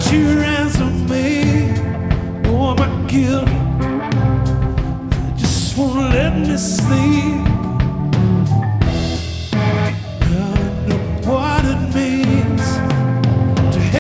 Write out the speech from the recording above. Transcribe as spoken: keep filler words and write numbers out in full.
you ransom me? Oh, my guilt just won't let me sleep.